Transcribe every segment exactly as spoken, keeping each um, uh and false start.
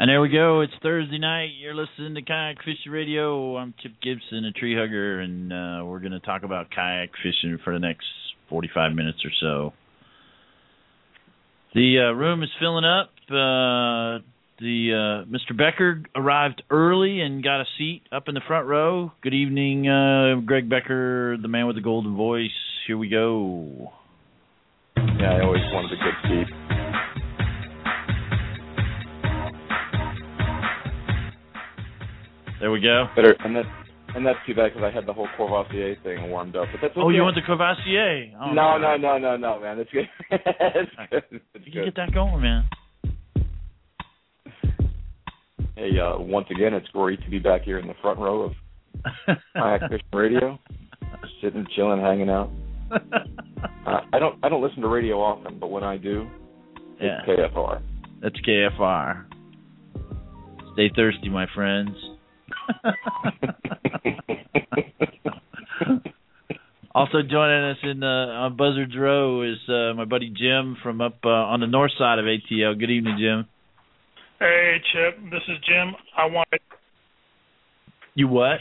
And there we go. It's Thursday night. You're listening to Kayak Fishing Radio. I'm Chip Gibson, a tree hugger, and uh, we're going to talk about kayak fishing for the next forty-five minutes or so. The uh, room is filling up. Uh, the uh, Mister Becker arrived early and got a seat up in the front row. Good evening, uh, Greg Becker, the man with the golden voice. Here we go. Yeah, I always wanted a good seat. There we go. Better, and that's and that's too bad because I had the whole Courvoisier thing warmed up. But that's okay. Oh, you want the Courvoisier? Oh, no, no, no, no, no, man. It's good. It's good. It's you good. can get that going, man. Hey, uh, once again, it's great to be back here in the front row of Kayak Fishing Radio, sitting, chilling, hanging out. Uh, I don't, I don't listen to radio often, but when I do, it's yeah. K F R. That's K F R. Stay thirsty, my friends. Also joining us in uh, on Buzzards Row is uh, my buddy Jim from up uh, on the north side of A T L. Good evening, Jim. Hey, Chip. This is Jim. I want. You what?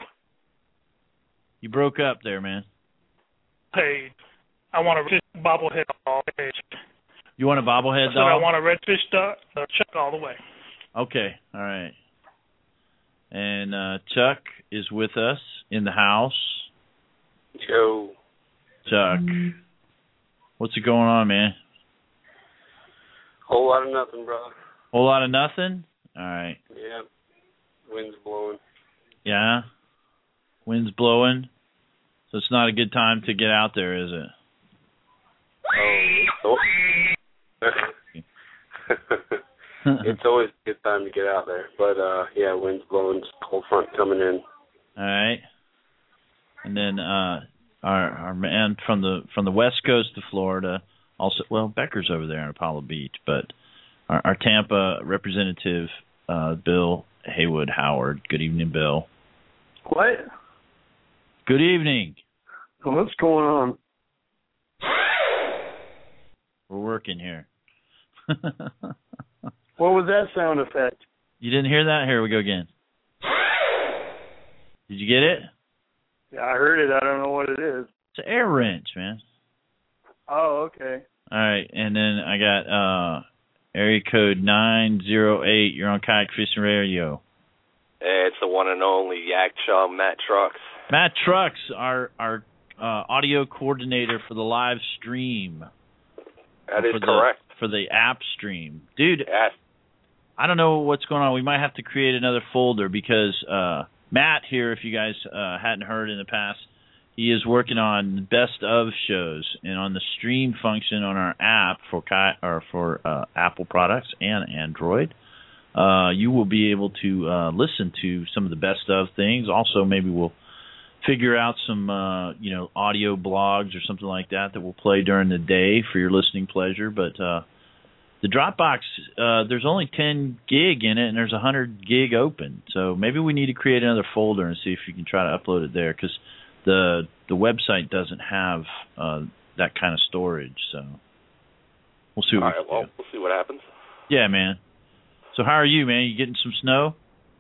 You broke up there, man. Hey, I want a redfish bobblehead all the way. You want a bobblehead I said dog? I want a redfish duck, uh, Chuck all the way. Okay, all right. And uh, Chuck is with us in the house. Yo. Chuck, what's it going on, man? Whole lot of nothing, bro. Whole lot of nothing? All right. Yeah. Wind's blowing. Yeah? Wind's blowing? So it's not a good time to get out there, is it? Oh. It's always a good time to get out there. But, uh, yeah, wind's blowing, cold front coming in. All right. And then uh, our our man from the from the west coast of Florida, also, well, Becker's over there in Apollo Beach, but our, our Tampa representative, uh, Bill Haywood Howard. Good evening, Bill. What? Good evening. What's going on? We're working here. What was that sound effect? You didn't hear that? Here we go again. Did you get it? Yeah, I heard it. I don't know what it is. It's an air wrench, man. Oh, okay. All right, and then I got uh, area code nine zero eight. You're on Kayak Fishing Radio. Hey, it's the one and only Yak Chum, Matt Trucks. Matt Trucks, our our uh, audio coordinator for the live stream. That is for correct. The, for the app stream. Dude, yes. I don't know what's going on. We might have to create another folder because uh, Matt here, if you guys uh, hadn't heard in the past, he is working on best of shows, and on the stream function on our app for or for uh, Apple products and Android, uh, you will be able to uh, listen to some of the best of things. Also, maybe we'll figure out some uh, you know audio blogs or something like that that will play during the day for your listening pleasure. But uh, the Dropbox, uh, there's only ten gig in it, and there's one hundred gig open. So maybe we need to create another folder and see if you can try to upload it there, because the the website doesn't have uh, that kind of storage. So we'll see what All we right, can well, do. we'll see what happens. Yeah, man. So how are you, man? You getting some snow?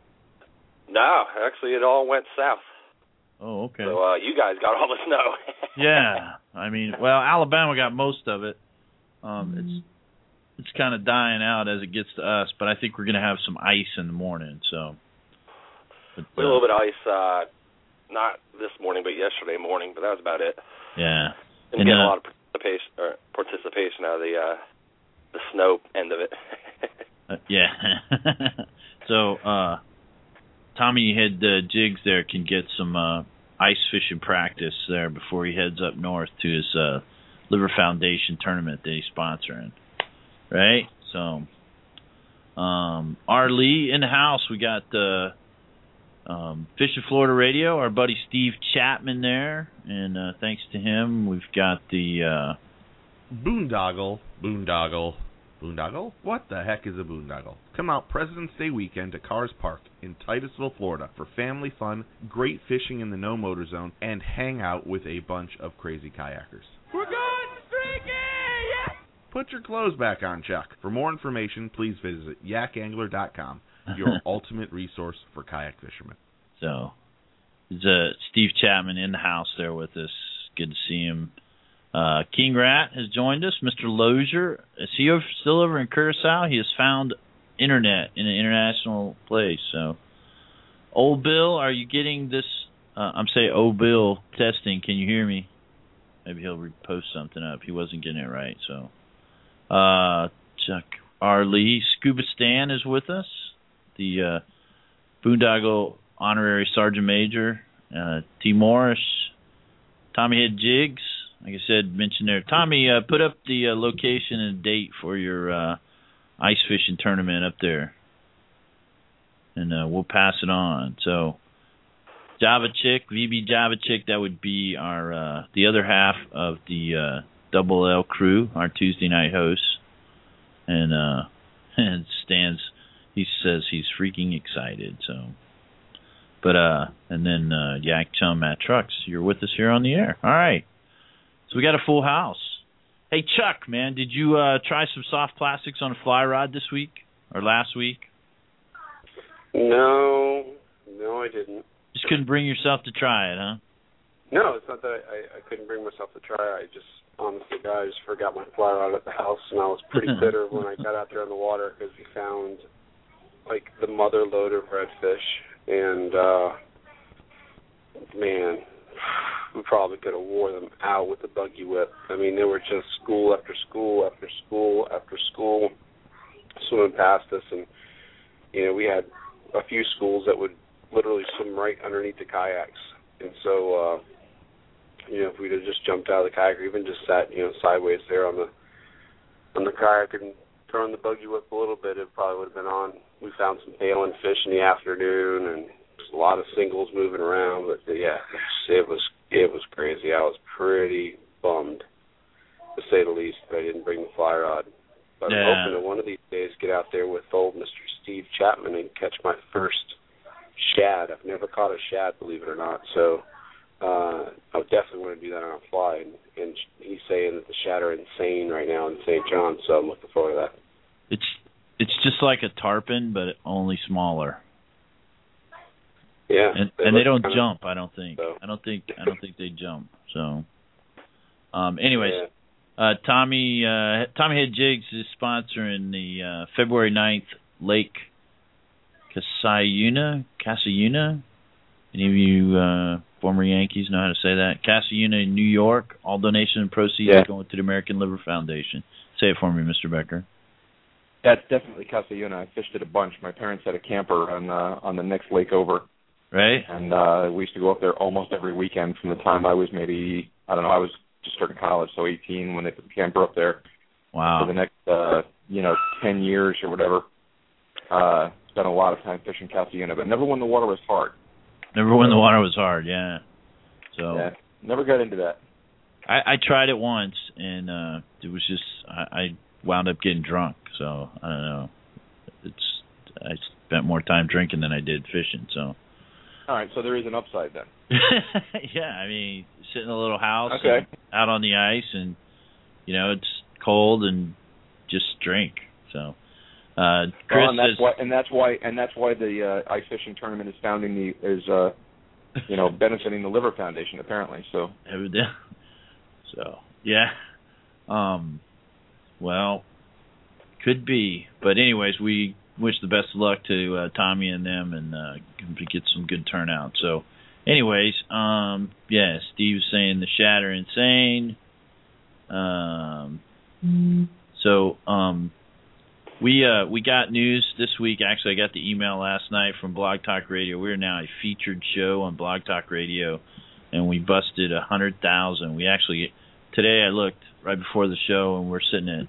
No, actually, it all went south. Oh, okay. So uh, you guys got all the snow. Yeah, I mean, well, Alabama got most of it. Um, it's it's kind of dying out as it gets to us, but I think we're going to have some ice in the morning. So but, a uh, little bit of ice, uh, not this morning, but yesterday morning. But that was about it. Yeah, Didn't and, get uh, a lot of participation, or participation out of the uh, the snow end of it. uh, yeah. So uh, Tommy Head uh, Jigs there can get some uh, ice fishing practice there before he heads up north to his uh, Liver Foundation tournament that he's sponsoring. Right? So, um, R. Lee in the house. We got uh, um, Fishing Florida Radio, our buddy Steve Chapman there. And uh, thanks to him, we've got the... Uh, boondoggle, boondoggle, boondoggle? What the heck is a boondoggle? Come out President's Day weekend to Cars Park in Titusville, Florida for family fun, great fishing in the no motor zone, and hang out with a bunch of crazy kayakers. We're going streaky! Yeah! Put your clothes back on, Chuck. For more information, please visit yak angler dot com, your ultimate resource for kayak fishermen. So, there's uh, Steve Chapman in the house there with us. Good to see him. Uh, King Rat has joined us. Mister Lozier, is he over, still over in Curacao? He has found internet in an international place. So, Old Bill, are you getting this? Uh, I'm saying Old Bill testing. Can you hear me? Maybe he'll repost something up. He wasn't getting it right. So, uh, Chuck R. Lee, Scuba Stan is with us. The uh, Boondoggle Honorary Sergeant Major, uh, T. Morris, Tommy Head Jigs. Like I said, mentioned there. Tommy, uh, put up the uh, location and date for your uh, ice fishing tournament up there, and uh, we'll pass it on. So, Java Chick, V B Java Chick, that would be our uh, the other half of the uh, Double L crew, our Tuesday night hosts, and uh, and Stan's. He says he's freaking excited. So, but uh, and then uh, Yak Chum Matt Trucks, you're with us here on the air. All right, so we got a full house. Hey Chuck, man, did you uh, try some soft plastics on a fly rod this week or last week? No, no, I didn't. Just couldn't bring yourself to try it, huh? No, it's not that I, I, I couldn't bring myself to try. I just, honestly, I just forgot my fly rod at the house, and I was pretty bitter when I got out there on the water because we found, like, the mother load of redfish, and, uh, man, we probably could have wore them out with the buggy whip. I mean, they were just school after school after school after school swimming past us, and, you know, we had a few schools that would literally swim right underneath the kayaks. And so, uh, you know, if we'd have just jumped out of the kayak or even just sat, you know, sideways there on the on the kayak and thrown the buggy whip a little bit, it probably would have been on. We found some paling fish in the afternoon and just a lot of singles moving around. But, yeah, it was it was crazy. I was pretty bummed, to say the least, that I didn't bring the fly rod. But yeah. I'm hoping that one of these days get out there with old Mister Steve Chapman and catch my first shad. I've never caught a shad, believe it or not. So uh, I would definitely want to do that on a fly. And, and he's saying that the shad are insane right now in Saint John, so I'm looking forward to that. It's it's just like a tarpon, but only smaller. Yeah, and they, and they don't kinda, jump. I don't think. So. I don't think. I don't think they jump. So, um, anyways, yeah. uh, Tommy uh, Tommy Head Jigs is sponsoring the uh, February ninth Lake Casayuna, Casayuna. Any of you uh, former Yankees know how to say that? Casayuna in New York. All donation and proceeds yeah. are going to the American Liver Foundation. Say it for me, Mister Becker. That's definitely Casayuna. I fished it a bunch. My parents had a camper on uh, on the next lake over. Right. And uh, we used to go up there almost every weekend from the time I was maybe, I don't know, I was just starting college, so eighteen when they put the camper up there. Wow. For the next, uh, you know, ten years or whatever. Uh, spent a lot of time fishing Casayuna, but never when the water was hard. Never when the water was hard, yeah. So yeah, never got into that. I, I tried it once, and uh, it was just I, I wound up getting drunk. So I don't know. It's I spent more time drinking than I did fishing. So. All right, so there is an upside then. Yeah, I mean, sit in a little house, okay. out on the ice, and you know it's cold, and just drink. So. Uh, Chris well, and that's says, why, and that's why, and that's why the uh, ice fishing tournament is founding the is, uh, you know, benefiting the Liver Foundation apparently. So, so yeah, um, well, could be, but anyways, we wish the best of luck to uh, Tommy and them, and uh, get some good turnout. So, anyways, um, yeah, Steve's saying the shad are insane. Um, mm. so um. We uh we got news this week. Actually, I got the email last night from Blog Talk Radio. We're now a featured show on Blog Talk Radio, and we busted a hundred thousand. We actually today I looked right before the show, and we're sitting at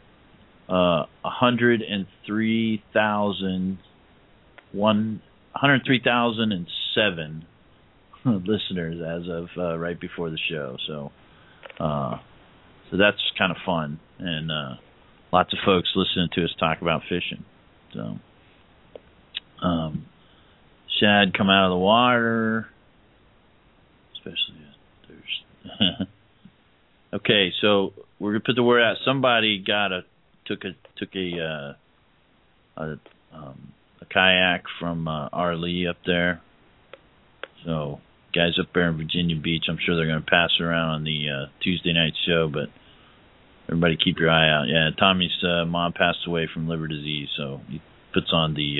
uh a hundred and three thousand one hundred three thousand and seven listeners as of uh, right before the show. So, uh, so that's kind of fun, and uh. Lots of folks listening to us talk about fishing. So, um, shad come out of the water, especially there's. Okay, so we're gonna put the word out. Somebody got a took a took a uh, a, um, a kayak from uh, R. Lee up there. So guys up there in Virginia Beach, I'm sure they're gonna pass it around on the uh, Tuesday night show. But everybody keep your eye out. Yeah, Tommy's uh, mom passed away from liver disease, so he puts on the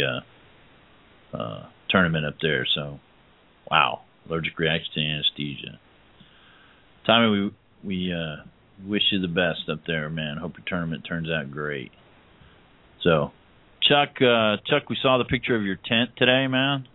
uh, uh, tournament up there. So wow, allergic reaction to anesthesia. Tommy, we we uh, wish you the best up there, man. Hope your tournament turns out great. So, Chuck, uh, Chuck, we saw the picture of your tent today, man.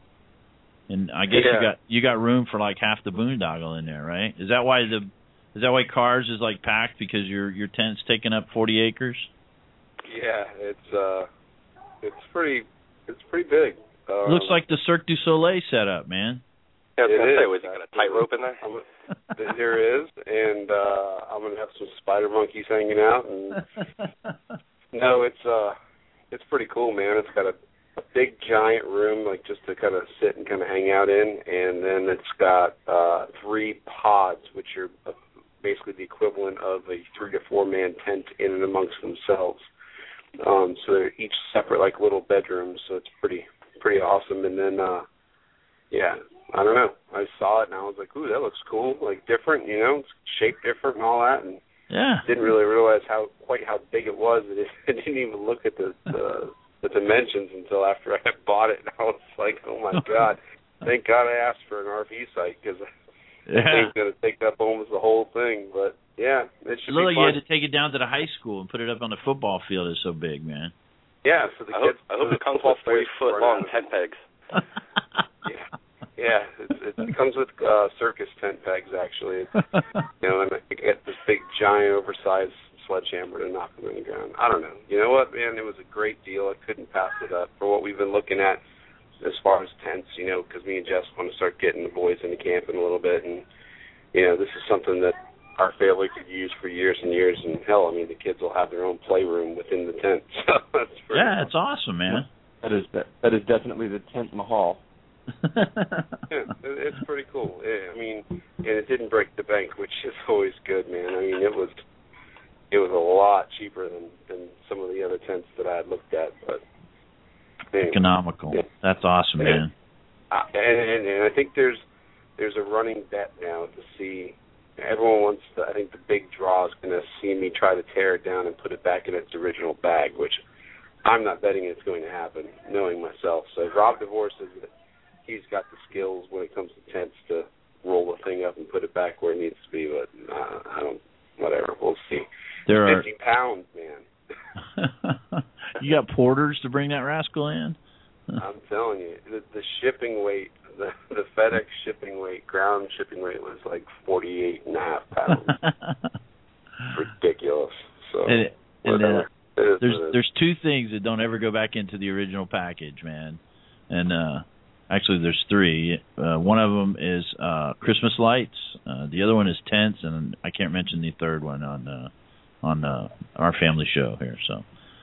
And I guess yeah. you got you got room for like half the boondoggle in there, right? Is that why the is that why Cars is like packed, because your your tent's taking up forty acres? Yeah, it's uh, it's pretty it's pretty big. Um, Looks like the Cirque du Soleil setup, man. Yeah, I was It going to say, is. was you got a tightrope in there? I'm, there is, and uh, I'm gonna have some spider monkeys hanging out. And no, it's uh, it's pretty cool, man. It's got a, a big giant room, like just to kind of sit and kind of hang out in, and then it's got uh, three pods, which are basically the equivalent of a three to four man tent in and amongst themselves. Um, so they're each separate, like little bedrooms. So it's pretty pretty awesome. And then, uh, yeah. I don't know. I saw it and I was like, "Ooh, that looks cool! Like different, you know, it's shaped different and all that." And yeah, didn't really realize how quite how big it was. I didn't even look at the, the the dimensions until after I bought it. And I was like, "Oh my god! Thank God I asked for an R V site, because yeah. I think it's gonna take up almost the whole thing." But yeah, it should it looked be like fun. you had to take it down to the high school and put it up on the football field. It's so big, man. Yeah, so the I kids. hope, I hope it comes with forty foot long tent pegs. Yeah. Yeah, it's, it comes with uh, circus tent pegs, actually. It's, you know, and I get this big, giant, oversized sledgehammer to knock them in the ground. I don't know. You know what, man? It was a great deal. I couldn't pass it up for what we've been looking at as far as tents, you know, because me and Jess want to start getting the boys into camping a little bit. And, you know, this is something that our family could use for years and years. And, hell, I mean, the kids will have their own playroom within the tent. So that's pretty yeah, awesome. it's awesome, man. That is that, that is definitely the tent mahal. Yeah, it's pretty cool. I mean, and it didn't break the bank, which is always good, man. I mean, it was it was a lot cheaper than, than some of the other tents that I had looked at, but anyway. Economical. Yeah. That's awesome, and, man. Uh, and, and and I think there's there's a running bet now to see. Everyone wants to. I think the big draw is going to see me try to tear it down and put it back in its original bag, which I'm not betting it's going to happen, knowing myself. So Rob DeVore says that he's got the skills when it comes to tents to roll the thing up and put it back where it needs to be, but uh, I don't, whatever, we'll see. There fifty are... pounds, man. You got porters to bring that rascal in? I'm telling you, the, the shipping weight, the, the FedEx shipping weight, ground shipping weight was like forty-eight and a half pounds. Ridiculous. So, and, and uh, is, there's there's two things that don't ever go back into the original package, man. And, uh, actually, there's three. Uh, one of them is uh, Christmas lights. Uh, the other one is tents, and I can't mention the third one on uh, on uh, our family show here. So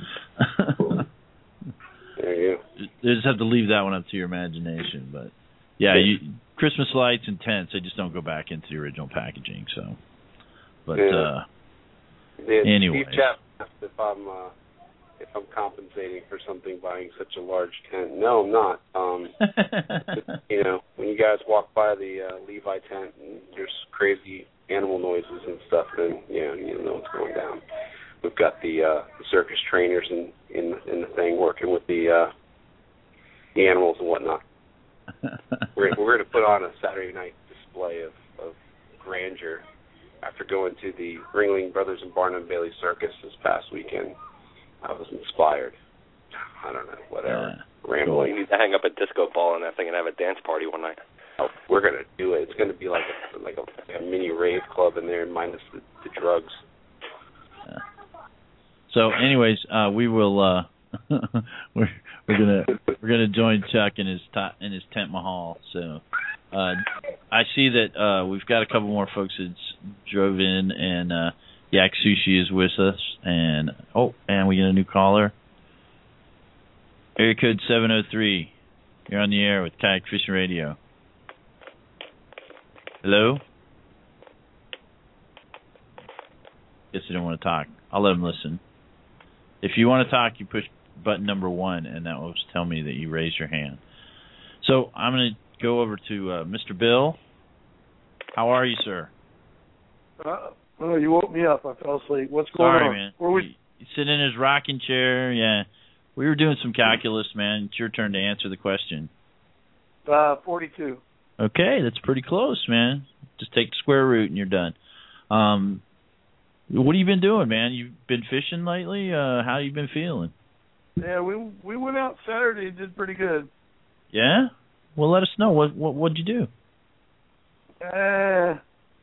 there you go. You just have to leave that one up to your imagination. But yeah, you, Christmas lights and tents, they just don't go back into the original packaging. So, but yeah. uh, yeah, anyway, Steve Chapp asked if I'm. Uh, if I'm compensating for something buying such a large tent. No, I'm not. Um, you know, when you guys walk by the uh, Levi tent and there's crazy animal noises and stuff, then, you know, you know what's going down. We've got the, uh, the circus trainers in, in, in the thing working with the, uh, the animals and whatnot. we're we're going to put on a Saturday night display of, of grandeur after going to the Ringling Brothers and Barnum Bailey Circus this past weekend. I was inspired. I don't know, whatever. Yeah. Rambling. You need to hang up a disco ball in that thing and have a dance party one night. Oh, we're gonna do it. It's gonna be like a, like a, a mini rave club in there, minus the, the drugs. Yeah. So, anyways, uh, we will. Uh, we're we're gonna we're gonna join Chuck in his ta- in his tent mahal. So, uh, I see that uh, we've got a couple more folks that drove in, and uh, Yak Sushi is with us, and oh, and we get a new caller. Area code seven oh three. You're on the air with Kayak Fishing Radio. Hello? Guess they don't want to talk. I'll let them listen. If you want to talk, you push button number one, and that will tell me that you raised your hand. So I'm going to go over to uh, Mister Bill. How are you, sir? Uh, oh, you woke me up. I fell asleep. What's going Sorry, on? man. Where we? He's sitting in his rocking chair. Yeah. We were doing some calculus, man. It's your turn to answer the question. Uh, forty-two. Okay, that's pretty close, man. Just take the square root and you're done. Um, what have you been doing, man? You've been fishing lately? Uh, how you been feeling? Yeah, we we went out Saturday. Did pretty good. Yeah? Well, let us know. What what what'd you do? Uh,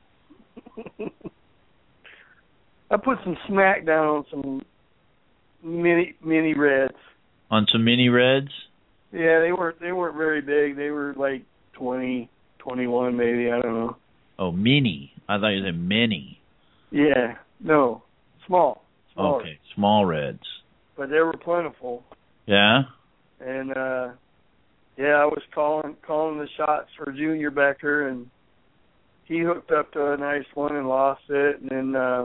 I put some smack down on some mini mini reds. On some mini reds? Yeah, they weren't they weren't very big. They were like twenty, twenty-one maybe. I don't know. Oh, mini. I thought you said mini. Yeah, no, small. Smaller. Okay, small reds. But they were plentiful. Yeah? And uh, yeah, I was calling calling the shots for Junior Becker, and he hooked up to a nice one and lost it. And then uh,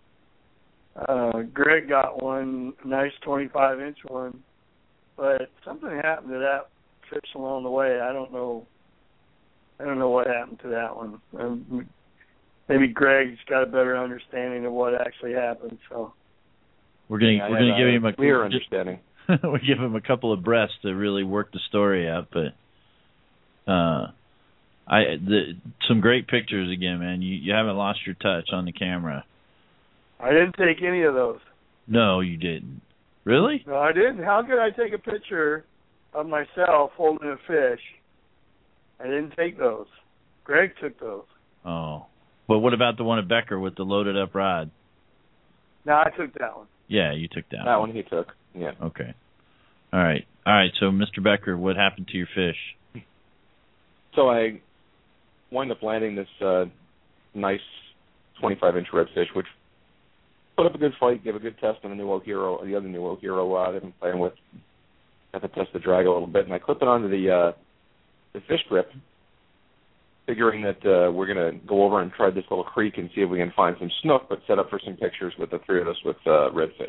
uh, Greg got one, a nice twenty-five inch one. But something happened to that fish along the way. I don't know. I don't know what happened to that one. Um, maybe Greg's got a better understanding of what actually happened. So we're gonna yeah, we're gonna give him a clear understanding. we give him a couple of breaths to really work the story out. But uh, I the, some great pictures again, man. You you haven't lost your touch on the camera. I didn't take any of those. No, you didn't. Really? No, I didn't. How could I take a picture of myself holding a fish? I didn't take those. Greg took those. Oh. But what about the one at Becker with the loaded up rod? No, I took that one. Yeah, you took that, that one. one. He took. Yeah. Okay. All right. All right. So, Mister Becker, what happened to your fish? So I wind up landing this uh, nice twenty-five inch redfish, which put up a good fight, gave a good test on the new Oak Hero, the other new Oak Hero rod I've been playing with. Got to test the drag a little bit, and I clip it onto the uh, the fish grip, figuring that uh, we're going to go over and try this little creek and see if we can find some snook, but set up for some pictures with the three of us with uh, redfish.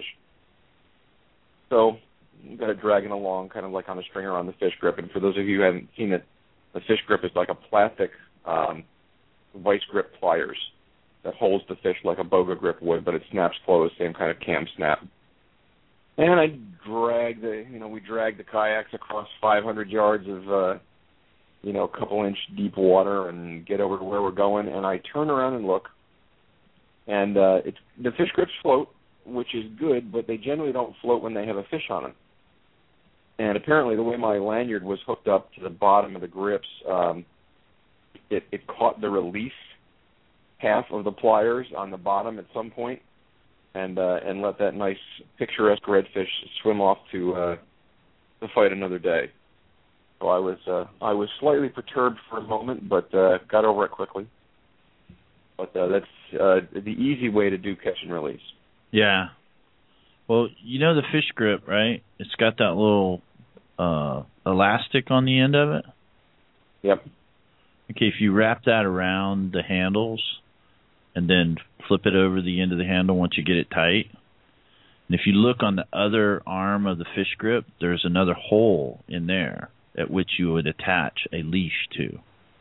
So we got it dragging along, kind of like on a stringer on the fish grip. And for those of you who haven't seen it, the fish grip is like a plastic um, vice grip pliers that holds the fish like a boga grip would, but it snaps closed, same kind of cam snap. And I drag the, you know, we drag the kayaks across five hundred yards of, uh, you know, a couple inch deep water and get over to where we're going. And I turn around and look, and uh, it's the fish grips float, which is good, but they generally don't float when they have a fish on them. And apparently, the way my lanyard was hooked up to the bottom of the grips, um, it, it caught the release half of the pliers on the bottom at some point, and uh, and let that nice picturesque redfish swim off to uh, to fight another day. So I was uh, I was slightly perturbed for a moment, but uh, got over it quickly. But uh, that's uh, the easy way to do catch and release. Yeah. Well, you know the fish grip, right? It's got that little uh, elastic on the end of it. Yep. Okay, if you wrap that around the handles and then flip it over the end of the handle once you get it tight, and if you look on the other arm of the fish grip, there's another hole in there at which you would attach a leash to.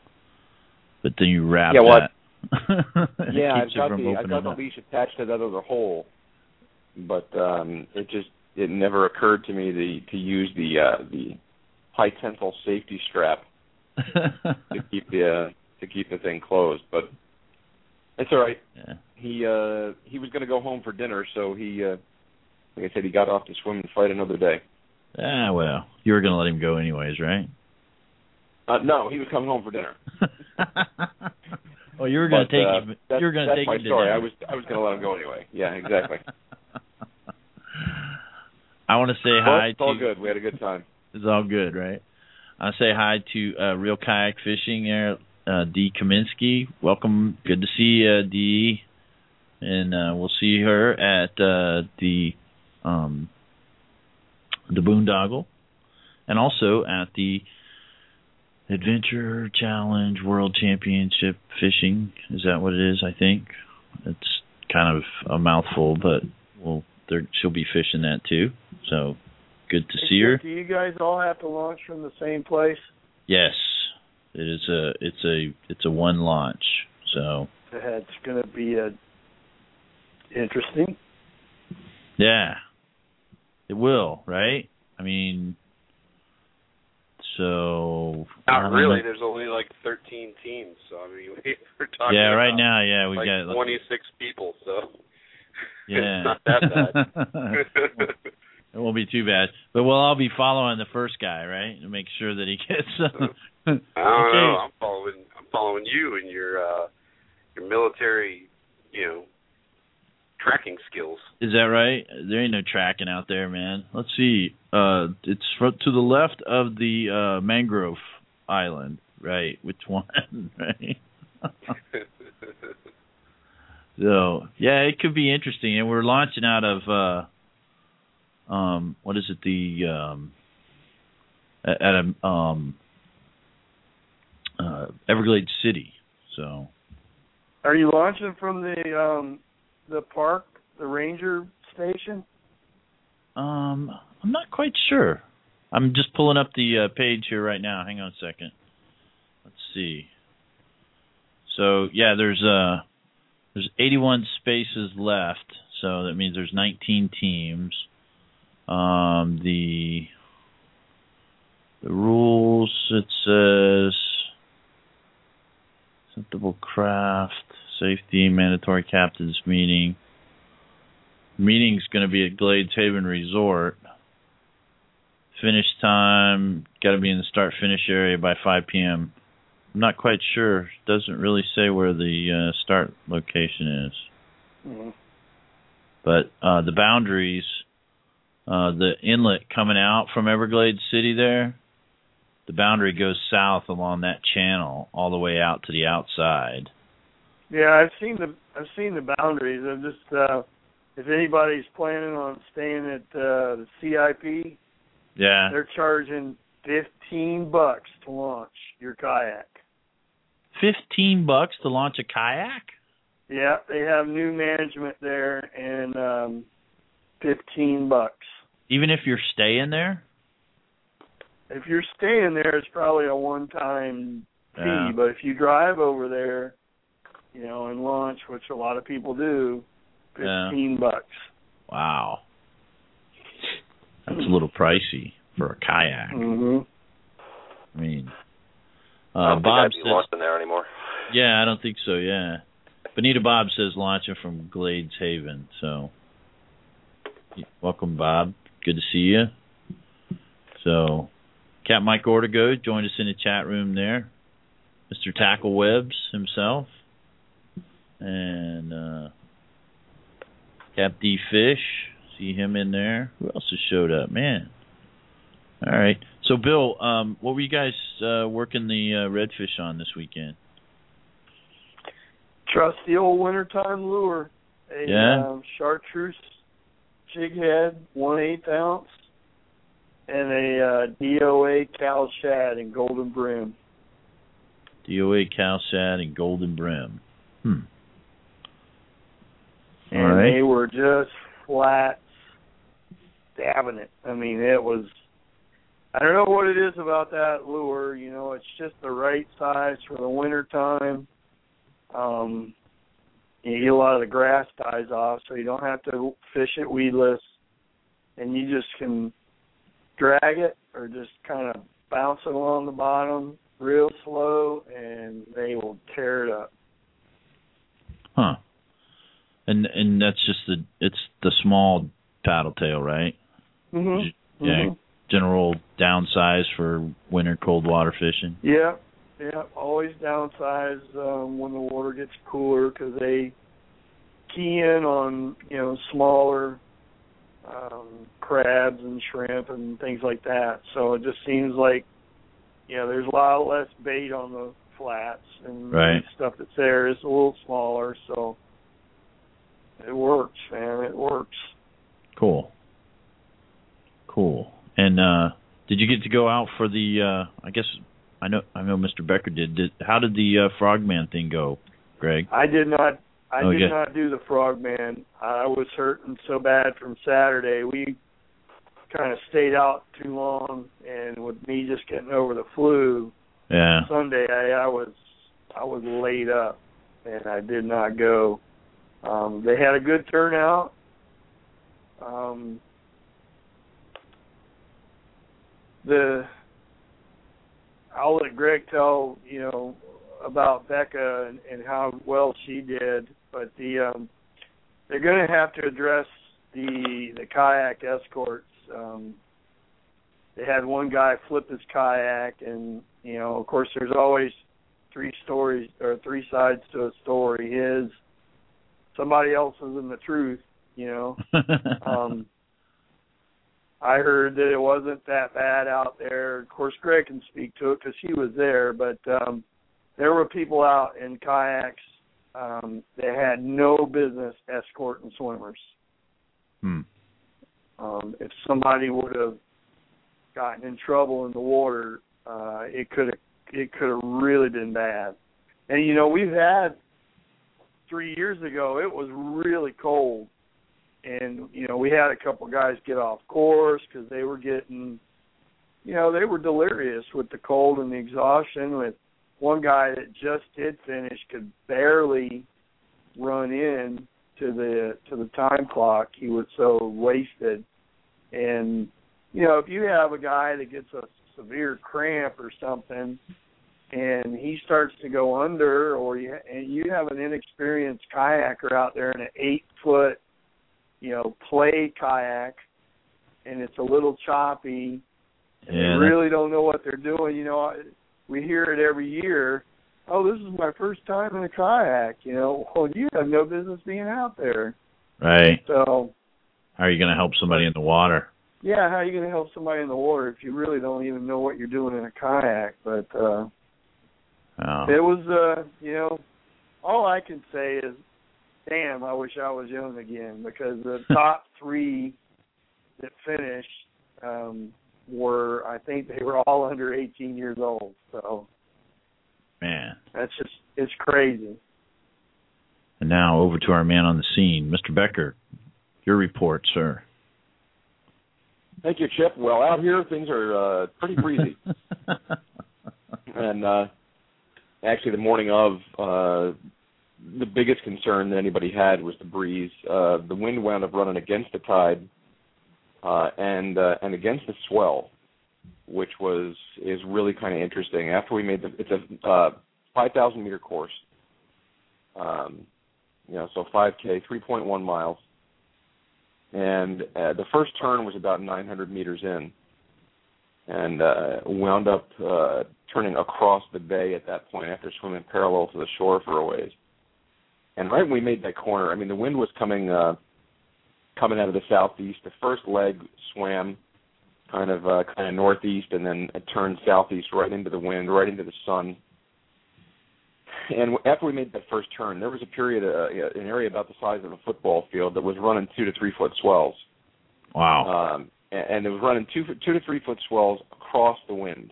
But then you wrap yeah, well, that. yeah, I've got the I've got the leash attached to that other hole, but um, it just it never occurred to me the, to use the uh, the high tensile safety strap to keep the uh, to keep the thing closed. But it's all right. Yeah. He uh, he was going to go home for dinner, so he uh, like I said, he got off to swim and fight another day. Ah, well, you were going to let him go anyways, right? Uh, no, he was coming home for dinner. Oh, you were going to take uh, him. That's, you were going to that's take my him to story. dinner. I was I was going to let him go anyway. Yeah, exactly. I want to say well, hi it's to. all good. We had a good time. It's all good, right? I say hi to uh, Real Kayak Fishing there, uh, Dee Kaminsky. Welcome. Good to see you, Dee. And uh, we'll see her at uh, the um, the Boondoggle, and also at the Adventure Challenge World Championship Fishing. Is that what it is? I think it's kind of a mouthful, but well, there she'll be fishing that too. So good to see her. Do you guys all have to launch from the same place? Yes, it is a it's a it's a one launch. So that's going to be a interesting. Yeah, it will, right? I mean, so not really. There's only like thirteen teams, so I mean we're talking. Yeah, right about now, yeah, we like got twenty-six people, so yeah, it's not that bad. It won't be too bad, but we'll all be following the first guy, right, to make sure that he gets. Uh, I don't okay. know. I'm following. I'm following you and your uh, your military, you know, tracking skills. Is that right? There ain't no tracking out there, man. Let's see. Uh, it's to the left of the uh, mangrove island, right? Which one, right? So, yeah, it could be interesting. And we're launching out of, uh, um, what is it, the, um, at, at a, um, uh, Everglades City. So. Are you launching from the, um, the park, the ranger station? Um, I'm not quite sure. I'm just pulling up the uh, page here right now. Hang on a second. Let's see. So yeah, there's uh there's eighty-one spaces left. So that means there's nineteen teams. Um, the the rules, it says acceptable craft, safety, mandatory captain's meeting. Meeting's going to be at Glades Haven Resort. Finish time, got to be in the start-finish area by five p.m. I'm not quite sure. Doesn't really say where the uh, start location is. Mm-hmm. But uh, the boundaries, uh, the inlet coming out from Everglades City there, the boundary goes south along that channel all the way out to the outside. Yeah, I've seen the I've seen the boundaries. I'm just uh, if anybody's planning on staying at uh, the C I P, yeah, they're charging fifteen bucks to launch your kayak. Fifteen bucks to launch a kayak? Yeah, they have new management there, and um, fifteen bucks. Even if you're staying there? If you're staying there, it's probably a one-time fee. Yeah. But if you drive over there, you know, and launch, which a lot of people do, fifteen yeah. bucks. Wow. That's a little pricey for a kayak. Mm-hmm. I mean, uh, I don't Bob think I'd be says, launching there anymore. Yeah, I don't think so. Yeah, Bonita Bob says launching from Glades Haven. So, welcome, Bob. Good to see you. So, Cap Mike Ortego joined us in the chat room there. Mister Tackle Webbs himself, and uh, Cap D Fish. See him in there. Who else has showed up? Man. All right. So, Bill, um, what were you guys uh, working the uh, redfish on this weekend? Trusty old wintertime lure. A yeah. um, chartreuse jig head, one eighth ounce, and a uh, D O A cow shad in golden brim. D O A cow shad in golden brim. Hmm. And All right. they were just flat stabbing it. I mean, it was, I don't know what it is about that lure. You know, it's just the right size for the winter time. Um, you get a lot of the grass dies off, so you don't have to fish it weedless, and you just can drag it or just kind of bounce it along the bottom real slow, and they will tear it up. Huh. And and that's just the it's the small paddle tail, right? Mhm. Yeah. Mm-hmm. General downsize for winter cold water fishing. Yeah. Yeah. Always downsize um, when the water gets cooler because they key in on you know smaller um, crabs and shrimp and things like that. So it just seems like you know there's a lot less bait on the flats and right. stuff that's there is a little smaller. So it works, man. It works. Cool. Cool. And uh, did you get to go out for the? Uh, I guess I know. I know Mister Becker did. did how did the uh, Frogman thing go, Greg? I did not. I oh, did yeah. not do the Frogman. I was hurting so bad from Saturday. We kind of stayed out too long, and with me just getting over the flu, yeah. Sunday I, I was I was laid up, and I did not go. Um, they had a good turnout. Um, the I'll let Greg tell you know about Becca and, and how well she did, but the um, they're going to have to address the the kayak escorts. Um, they had one guy flip his kayak, and you know, of course, there's always three stories or three sides to a story. His, somebody else is in the truth, you know. um, I heard that it wasn't that bad out there. Of course, Greg can speak to it because he was there, but um, there were people out in kayaks um, that had no business escorting swimmers. Hmm. Um, if somebody would have gotten in trouble in the water, uh, it could have it could have really been bad. And you know, we've had three years ago. It was really cold, and you know, we had a couple guys get off course because they were getting, you know, they were delirious with the cold and the exhaustion. With one guy that just did finish could barely run in to the to the time clock. He was so wasted. And you know, if you have a guy that gets a severe cramp or something, and he starts to go under, or you and you have an inexperienced kayaker out there in an eight foot, you know, play kayak, and it's a little choppy, and yeah, they really don't know what they're doing. You know, we hear it every year. Oh, this is my first time in a kayak. You know, well, you have no business being out there. Right. So, how are you going to help somebody in the water? Yeah, how are you going to help somebody in the water if you really don't even know what you're doing in a kayak? But uh, oh. it was, uh, you know, all I can say is, damn, I wish I was young again, because the top three that finished um, were, I think they were all under eighteen years old. So, man, that's just, it's crazy. And now over to our man on the scene, Mister Becker. Your report, sir. Thank you, Chip. Well, out here things are uh, pretty breezy, and uh, actually, the morning of, uh, the biggest concern that anybody had was the breeze. Uh, the wind wound up running against the tide uh, and uh, and against the swell, which was is really kind of interesting. After we made the, it's a uh, five thousand meter course, um, you know, so five K, three point one miles. And uh, the first turn was about nine hundred meters in, and uh, wound up uh, turning across the bay at that point after swimming parallel to the shore for a ways. And right when we made that corner, I mean, the wind was coming uh, coming out of the southeast. The first leg swam kind of uh, kind of northeast, and then it turned southeast right into the wind, right into the sun. And after we made that first turn, there was a period, uh, an area about the size of a football field that was running two to three foot swells. Wow! Um, and, and it was running two, two to three foot swells across the wind.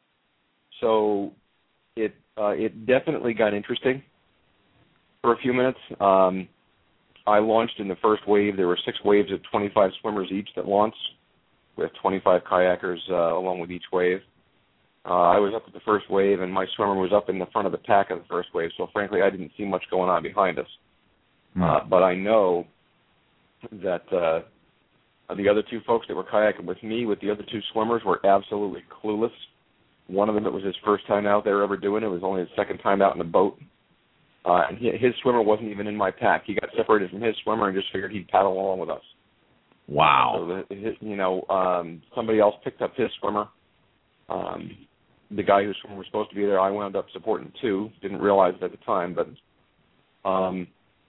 So it uh, it definitely got interesting for a few minutes. Um, I launched in the first wave. There were six waves of twenty-five swimmers each that launched, with twenty-five kayakers uh, along with each wave. Uh, I was up at the first wave, and my swimmer was up in the front of the pack of the first wave, so frankly, I didn't see much going on behind us. Mm. Uh, but I know that uh, the other two folks that were kayaking with me, with the other two swimmers, were absolutely clueless. One of them, it was his first time out there ever doing it. It was only his second time out in a boat. Uh, and he, his swimmer wasn't even in my pack. He got separated from his swimmer and just figured he'd paddle along with us. Wow. So, the, his, you know, um, somebody else picked up his swimmer. Um, the guy whose swimmer was supposed to be there, I wound up supporting too. Didn't realize it at the time, but um,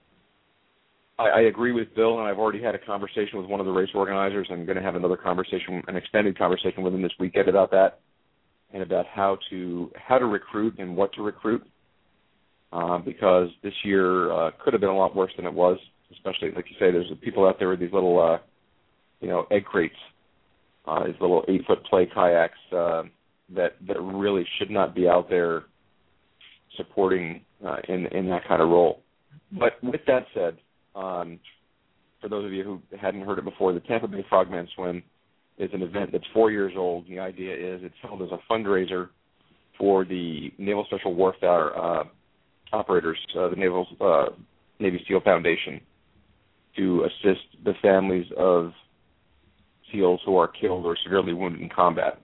I, I agree with Bill, and I've already had a conversation with one of the race organizers. I'm going to have another conversation, an extended conversation with him this weekend about that, and about how to how to recruit and what to recruit, uh, because this year uh, could have been a lot worse than it was. Especially, like you say, there's people out there with these little, uh, you know, egg crates, uh, these little eight-foot play kayaks. Uh, that that really should not be out there supporting uh, in in that kind of role. but with that said, um, for those of you who hadn't heard it before, the Tampa Bay Frogman Swim is an event that's four years old. The idea is it's held as a fundraiser for the Naval Special Warfare uh, operators, uh, the Naval uh, Navy SEAL Foundation, to assist the families of SEALs who are killed or severely wounded in combat,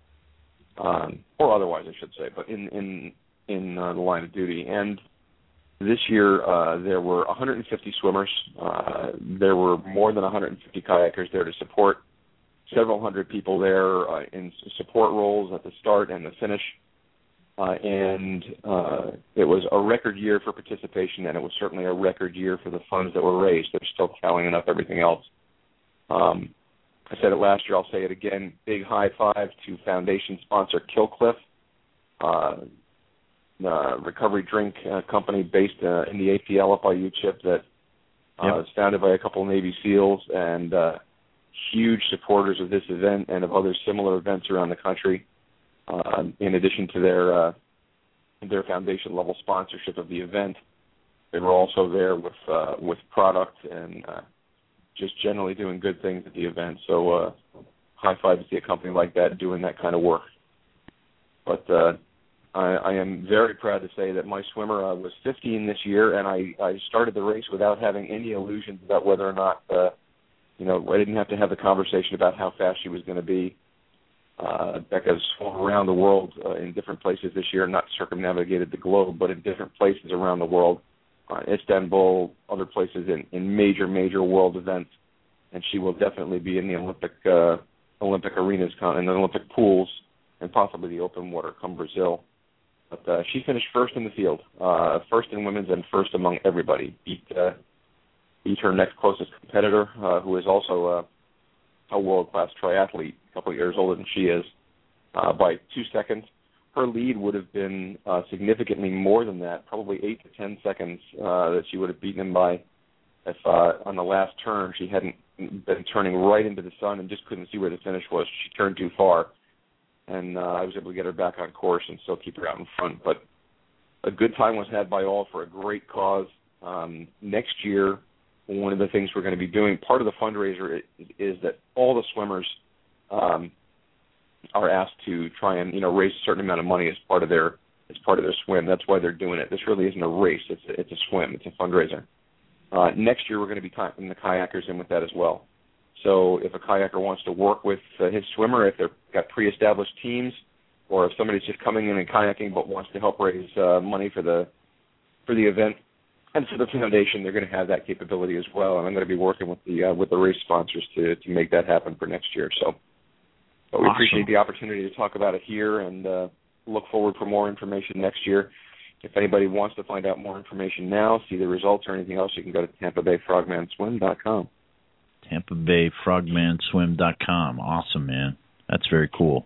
um, or otherwise, I should say, but in in in uh, the line of duty. And this year, uh, there were one hundred fifty swimmers. Uh, there were more than one hundred fifty kayakers there to support. Several hundred people there uh, in support roles at the start and the finish. Uh, and uh, it was a record year for participation, and it was certainly a record year for the funds that were raised. They're still tallying up everything else. Um, I said it last year. I'll say it again. Big high five to foundation sponsor Killcliff, uh, the recovery drink uh, company based uh, in the A P L up by U CHIP that uh, yep. was founded by a couple of Navy SEALs and uh, huge supporters of this event and of other similar events around the country. Uh, in addition to their uh, their foundation level sponsorship of the event, they were also there with uh, with product and uh, just generally doing good things at the event. So uh, high five to see a company like that doing that kind of work. But uh, I, I am very proud to say that my swimmer uh, was fifteen this year, and I, I started the race without having any illusions about whether or not, uh, you know, I didn't have to have the conversation about how fast she was going to be. Uh, Becca's flown around the world uh, in different places this year, not circumnavigated the globe, but in different places around the world, uh, Istanbul, other places in, in major, major world events, and she will definitely be in the Olympic uh, Olympic arenas, in the Olympic pools, and possibly the open water come Brazil. But uh, she finished first in the field, uh, first in women's and first among everybody. Beat uh, beat her next closest competitor, uh, who is also uh, a world-class triathlete, a couple of years older than she is, uh, by two seconds. Her lead would have been uh, significantly more than that, probably eight to ten seconds uh, that she would have beaten him by if uh, on the last turn she hadn't been turning right into the sun and just couldn't see where the finish was. She turned too far, and uh, I was able to get her back on course and still keep her out in front. But a good time was had by all for a great cause. Um, next year, one of the things we're going to be doing, part of the fundraiser is, is that all the swimmers um, are asked to try and, you know, raise a certain amount of money as part of their as part of their swim. That's why they're doing it. This really isn't a race. It's a, it's a swim. It's a fundraiser. Uh, next year, we're going to be tying the kayakers in with that as well. So if a kayaker wants to work with uh, his swimmer, if they've got pre-established teams, or if somebody's just coming in and kayaking but wants to help raise uh, money for the for the event, and for the foundation, they're going to have that capability as well. And I'm going to be working with the uh, with the race sponsors to, to make that happen for next year. So, but we awesome. appreciate the opportunity to talk about it here, and uh, look forward for more information next year. If anybody wants to find out more information now, see the results or anything else, you can go to Tampa Bay Frogman Swim dot com. Tampa Bay Frogman Swim dot com. Awesome, man. That's very cool.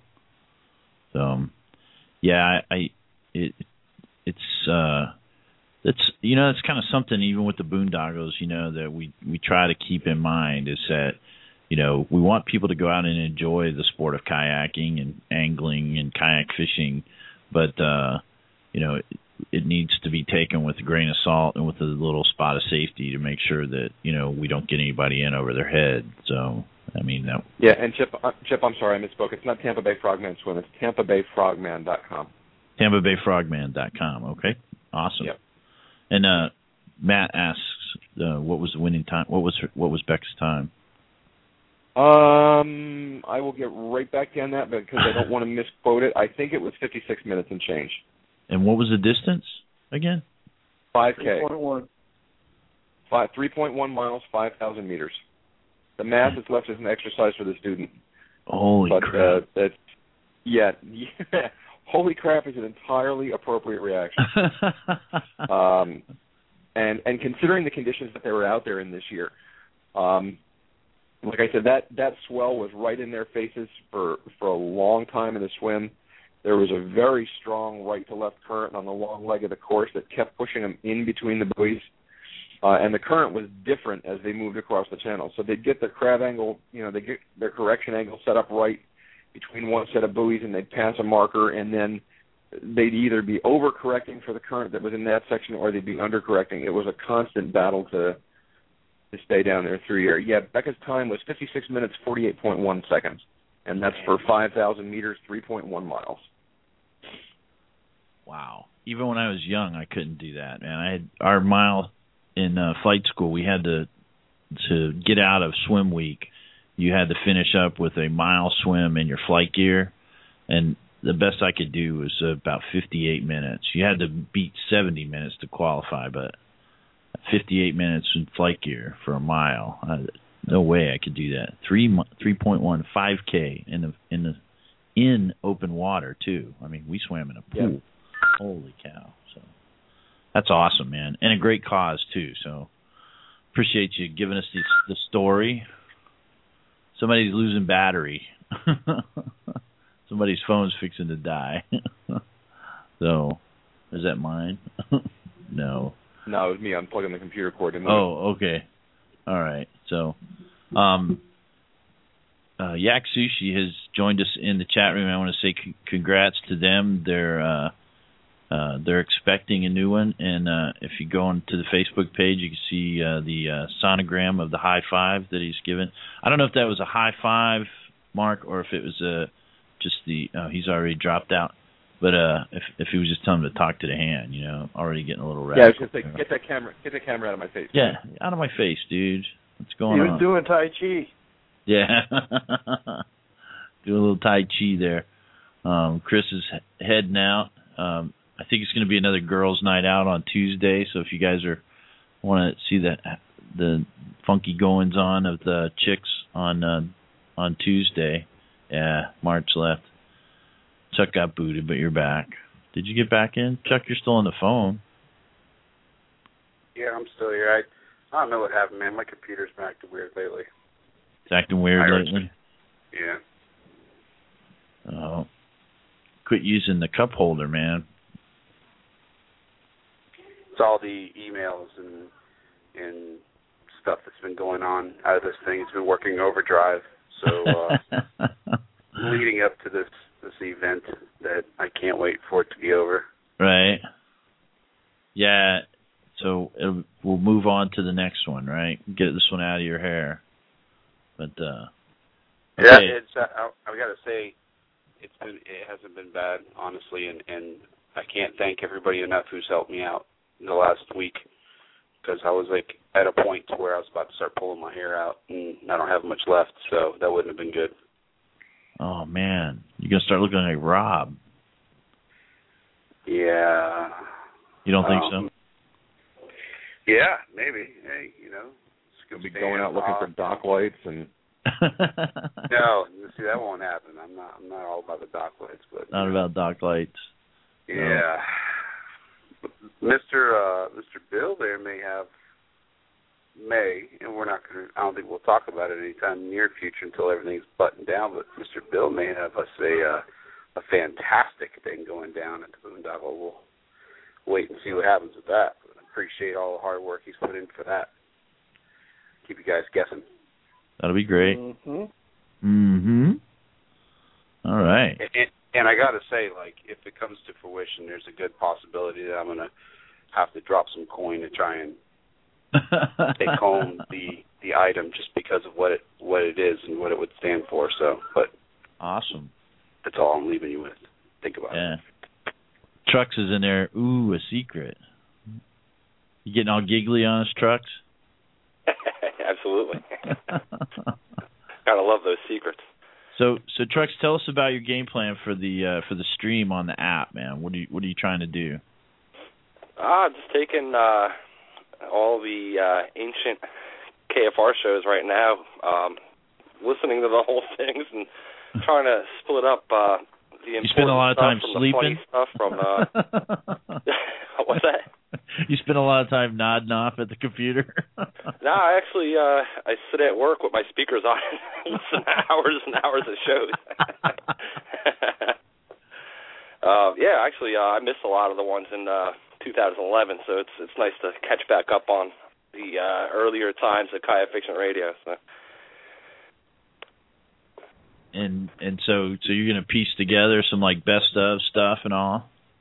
So, um, yeah, I, I it, it's. Uh, That's you know it's kind of something even with the boondoggles, you know, that we, we try to keep in mind is that, you know, we want people to go out and enjoy the sport of kayaking and angling and kayak fishing, but uh, you know it, it needs to be taken with a grain of salt and with a little spot of safety to make sure that, you know, we don't get anybody in over their head. So I mean that. Yeah, and Chip, uh, Chip, I'm sorry I misspoke. It's not Tampa Bay Frogman Swim. It's Tampa Bay Frogman dot com. Tampa Bay Frogman dot com. Okay, awesome. Yep. And uh, Matt asks, uh, "What was the winning time? What was her, what was Becca's time?" Um, I will get right back to you on that because I don't want to misquote it. I think it was fifty-six minutes and change. And what was the distance again? five K. three point one. Five, three point one miles, five thousand meters. The math is left as an exercise for the student. Holy but, crap! Uh, that's, yeah, yeah. Holy crap is an entirely appropriate reaction. um, and and considering the conditions that they were out there in this year, um, like I said, that, that swell was right in their faces for, for a long time in the swim. There was a very strong right-to-left current on the long leg of the course that kept pushing them in between the buoys. Uh, and the current was different as they moved across the channel. So they'd get the crab angle, you know, they get their correction angle set up right between one set of buoys, and they'd pass a marker, and then they'd either be overcorrecting for the current that was in that section, or they'd be undercorrecting. It was a constant battle to to stay down there through here. Yeah, Becca's time was fifty-six minutes, forty-eight point one seconds, and that's for five thousand meters, three point one miles. Wow. Even when I was young, I couldn't do that, man. I had our mile in uh, flight school. We had to to get out of swim week. You had to finish up with a mile swim in your flight gear, and the best I could do was about fifty-eight minutes. You had to beat seventy minutes to qualify, but fifty-eight minutes in flight gear for a mile. I, no way I could do that. Three three point one five k in the in the in open water too. I mean, we swam in a pool. Yeah. Holy cow! So that's awesome, man, and a great cause too. So appreciate you giving us the, the story. Somebody's losing battery. Somebody's phone's fixing to die. So, is that mine? No. No, it was me unplugging the computer cord. And oh, okay. All right. So, um, uh, Yak Sushi has joined us in the chat room. I want to say c- congrats to them. They're uh, uh, they're expecting a new one, and uh, if you go onto the Facebook page, you can see uh, the uh, sonogram of the high five that he's given. I don't know if that was a high five, Mark, or if it was a just the. Oh, he's already dropped out. But uh, if if he was just telling him to talk to the hand, you know, already getting a little radical. Yeah, I was just like, get that camera, get that camera out of my face. Yeah, out of my face, dude. What's going he on? He was doing Tai Chi. Yeah, doing a little Tai Chi there. Um, Chris is heading out. Um, I think it's going to be another girls' night out on Tuesday. So if you guys are want to see the the funky goings on of the chicks on uh, on Tuesday, yeah, March left. Chuck got booted, but you're back. Did you get back in? Chuck, you're still on the phone. Yeah, I'm still here. I, I don't know what happened, man. My computer's been acting weird lately. It's acting weird I lately? Yeah. Oh. Quit using the cup holder, man. It's all the emails and and stuff that's been going on out of this thing. It's been working overdrive. So uh, leading up to this this event that I can't wait for it to be over. Right. Yeah. So it, we'll move on to the next one, right? Get this one out of your hair. But uh, okay. yeah, it's. Uh, I, I got to say, it's been. It hasn't been bad, honestly, and and I can't thank everybody enough who's helped me out in the last week, because I was like at a point to where I was about to start pulling my hair out, and I don't have much left, so that wouldn't have been good. Oh, man. You're going to start looking like Rob. Yeah. You don't think um, so? Yeah, maybe. Hey, you know. You'll be going out looking for dock lights and... No, see, that won't happen. I'm not I'm not all about the dock lights. But Not about dock lights. Yeah. No. Mister Uh, Mister Bill there may have... May, and we're not going to, I don't think we'll talk about it anytime in the near future until everything's buttoned down, but Mister Bill may have us a uh, a fantastic thing going down at the Boondoggle. We'll wait and see what happens with that. But I appreciate all the hard work he's put in for that. Keep you guys guessing. That'll be great. Mm-hmm. Mm-hmm. All right. And, and, and I got to say, like, if it comes to fruition, there's a good possibility that I'm going to have to drop some coin to try and take home the the item just because of what it what it is and what it would stand for. So, but awesome. That's all I'm leaving you with. Think about yeah. it. Trucks is in there. Ooh, a secret. You getting all giggly on us, Trucks? Absolutely. Gotta love those secrets. So, so Trucks, tell us about your game plan for the uh, for the stream on the app, man. What are you What are you trying to do? Ah, just taking. Uh, all the uh, ancient K F R shows right now, um, listening to the whole things and trying to split up uh, the important you spend a lot of time stuff from sleeping? the funny stuff from, uh, what's that? You spend a lot of time nodding off at the computer? No, I actually, uh, I sit at work with my speakers on and listen to hours and hours of shows. uh, yeah, actually, uh, I missed a lot of the ones in uh, two thousand eleven, so it's it's nice to catch back up on the uh, earlier times of Kayak Fiction Radio. So. And and so so you're gonna piece together some like best of stuff and all.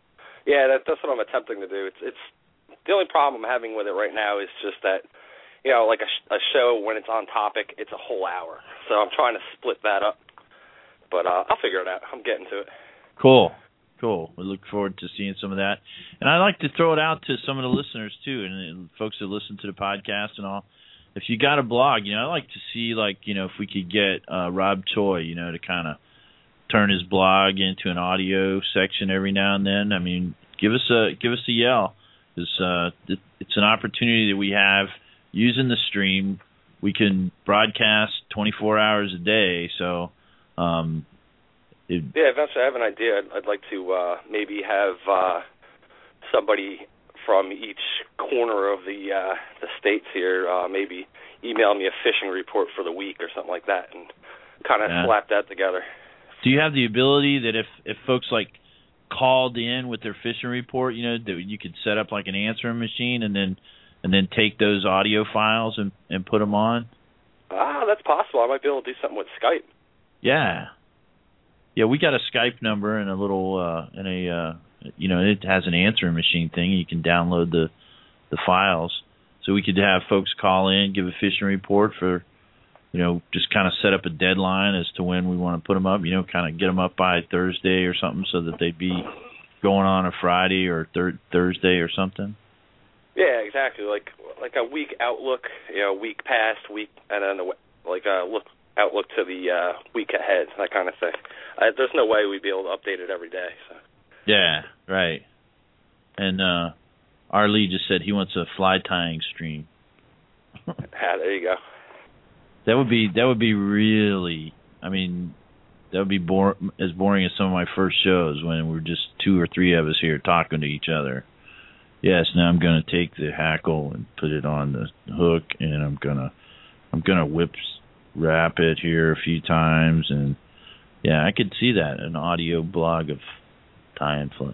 Yeah, that, that's what I'm attempting to do. It's it's the only problem I'm having with it right now is just that, you know, like a, sh- a show when it's on topic, it's a whole hour. So I'm trying to split that up. But uh, I'll figure it out. I'm getting to it. Cool. Cool. We look forward to seeing some of that. And I'd like to throw it out to some of the listeners, too, and, and folks that listen to the podcast and all. If you got a blog, you know, I'd like to see, like, you know, if we could get uh, Rob Toy, you know, to kind of turn his blog into an audio section every now and then. I mean, give us a give us a yell. It's, uh, it's an opportunity that we have using the stream. We can broadcast twenty-four hours a day, so... Um, it, yeah, eventually I have an idea. I'd, I'd like to uh, maybe have uh, somebody from each corner of the uh, the states here uh, maybe email me a fishing report for the week or something like that and kind of yeah. slap that together. Do you have the ability that if, if folks like called in with their fishing report, you know, that you could set up like an answering machine and then and then take those audio files and, and put them on? Ah, that's possible. I might be able to do something with Skype. Yeah, yeah, we got a Skype number and a little, uh, and a, uh, you know, it has an answering machine thing. You can download the, the files, so we could have folks call in, give a fishing report for, you know, just kind of set up a deadline as to when we want to put them up. You know, kind of get them up by Thursday or something, so that they'd be going on a Friday or thir- Thursday or something. Yeah, exactly. Like like a week outlook, you know, week past, week, and then a, like a look. outlook to the uh, week ahead, that kind of thing. Uh, there's no way we'd be able to update it every day. So. Yeah, right. And uh, R. Lee just said he wants a fly tying stream. Yeah, there you go. That would be that would be really. I mean, that would be bore, as boring as some of my first shows when we're just two or three of us here talking to each other. Yes, now I'm going to take the hackle and put it on the hook, and I'm gonna I'm gonna whip. wrap it here a few times, and yeah, I could see that, an audio blog of Ty and Flint.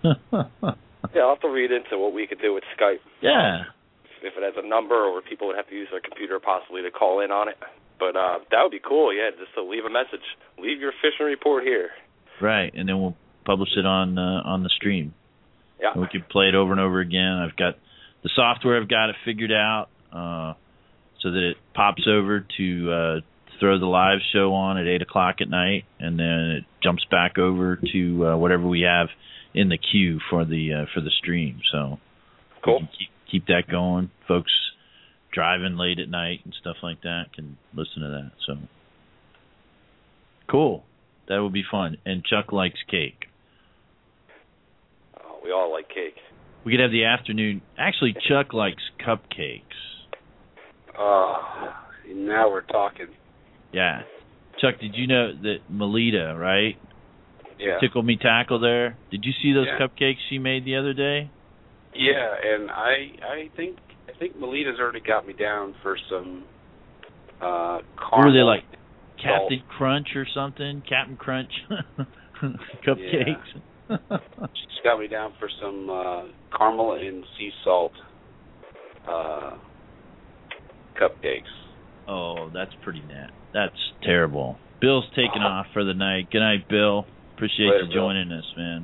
Yeah, I'll have to read into what we could do with Skype. Yeah. If it has a number or people would have to use their computer possibly to call in on it. But uh, that would be cool, yeah, just to leave a message. Leave your fishing report here. Right, and then we'll publish it on uh, on the stream. Yeah. And we could play it over and over again. I've got the software, I've got it figured out. Uh so that it pops over to uh, throw the live show on at eight o'clock at night, and then it jumps back over to uh, whatever we have in the queue for the uh, for the stream. So cool. We can keep, keep that going. Folks driving late at night and stuff like that can listen to that. So cool. That would be fun. And Chuck likes cake. Oh, we all like cake. We could have the afternoon. Actually, Chuck likes cupcakes. Oh, now we're talking. Yeah. Chuck, did you know that Melita, right? Yeah. Tickle Me Tackle there? Did you see those yeah. cupcakes she made the other day? Yeah, and I I think I think Melita's already got me down for some uh caramel. What were they like? Captain Crunch or something? Captain Crunch cupcakes? Yeah. She's got me down for some uh caramel and sea salt uh cupcakes. Oh, that's pretty net. That's terrible. Bill's taking off for the night. Good night, Bill. Appreciate Later, you joining Bill. us, man.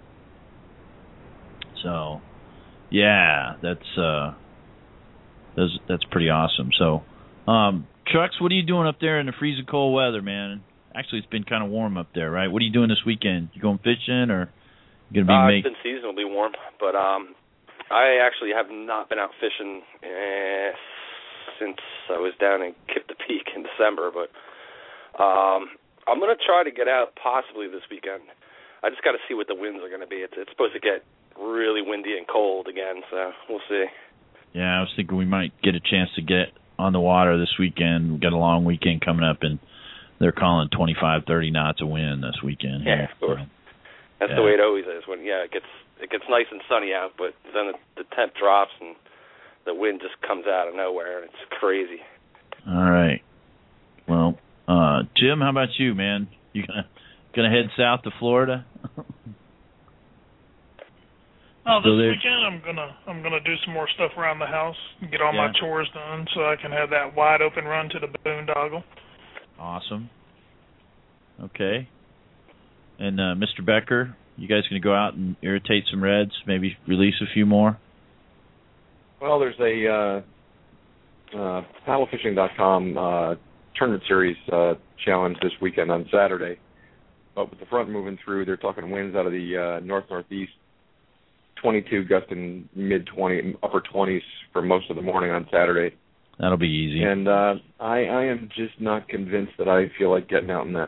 So, yeah, that's uh, that's that's pretty awesome. So, um, Trucks, what are you doing up there in the freezing cold weather, man? Actually, it's been kind of warm up there, right? What are you doing this weekend? You going fishing or you gonna be? Uh, make- it's been seasonably warm, but um, I actually have not been out fishing eh, since I was down in Kip the Peak in December. But um, I'm gonna try to get out possibly this weekend. I just got to see what the winds are going to be. It's, it's supposed to get really windy and cold again, so we'll see. Yeah, I was thinking we might get a chance to get on the water this weekend. We've got a long weekend coming up, and they're calling twenty-five, thirty knots of wind this weekend. Yeah, here. of course. So, That's yeah. the way it always is. When yeah, it gets it gets nice and sunny out, but then the, the temp drops and the wind just comes out of nowhere, and it's crazy. All right. Well, uh, Jim, how about you, man? You gonna gonna head south to Florida? Oh, this So there- weekend I'm gonna I'm gonna do some more stuff around the house, get all Yeah. my chores done, so I can have that wide open run to the boondoggle. Awesome. Okay. And uh, Mister Becker, You guys going to go out and irritate some reds? Maybe release a few more? Well, there's a uh, uh, paddle fishing dot com uh, tournament series uh, challenge this weekend on Saturday. But with the front moving through, they're talking winds out of the uh, north-northeast, twenty-two gusting mid-twenty, upper twenties for most of the morning on Saturday. That'll be easy. And uh, I, I am just not convinced that I feel like getting out in that.